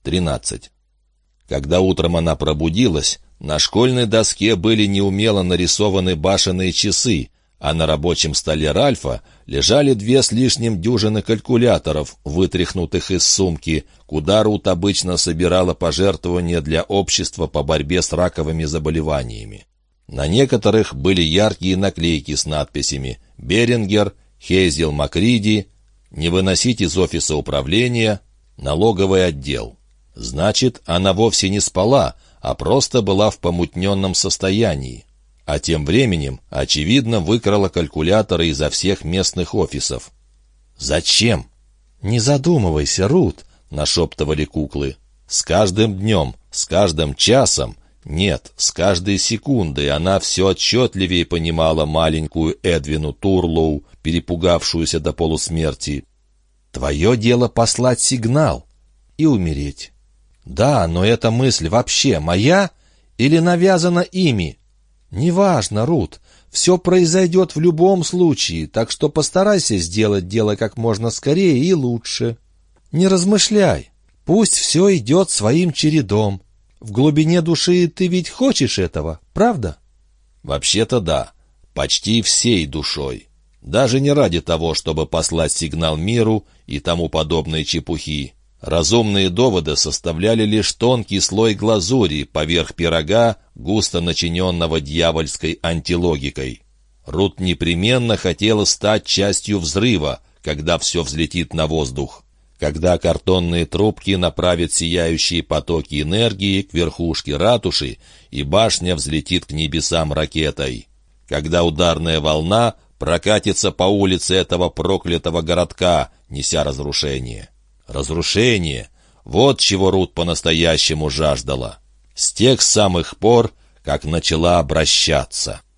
13. Когда утром она пробудилась, на школьной доске были неумело нарисованы башенные часы, а на рабочем столе Ральфа лежали 2 с лишним дюжины калькуляторов, вытряхнутых из сумки, куда Рут обычно собирала пожертвования для общества по борьбе с раковыми заболеваниями. На некоторых были яркие наклейки с надписями «Берингер», «Хейзел Макриди», «Не выносить из офиса управления», «Налоговый отдел». Значит, она вовсе не спала, а просто была в помутненном состоянии. А тем временем, очевидно, выкрала калькуляторы изо всех местных офисов. «Зачем?» «Не задумывайся, Рут», — нашептывали куклы. С каждым днем, с каждым часом, нет, с каждой секундой она все отчетливее понимала маленькую Эдвину Турлоу, перепугавшуюся до полусмерти. «Твое дело послать сигнал и умереть». «Да, но эта мысль вообще моя или навязана ими?» «Неважно, Рут, все произойдет в любом случае, так что постарайся сделать дело как можно скорее и лучше. Не размышляй, пусть все идет своим чередом. В глубине души ты ведь хочешь этого, правда?» Вообще-то да, почти всей душой. Даже не ради того, чтобы послать сигнал миру и тому подобные чепухи. Разумные доводы составляли лишь тонкий слой глазури поверх пирога, густо начиненного дьявольской антилогикой. Рут непременно хотела стать частью взрыва, когда все взлетит на воздух. Когда картонные трубки направят сияющие потоки энергии к верхушке ратуши, и башня взлетит к небесам ракетой. Когда ударная волна прокатится по улице этого проклятого городка, неся разрушение. Разрушение — вот чего Рут по-настоящему жаждала. С тех самых пор, как начала обращаться.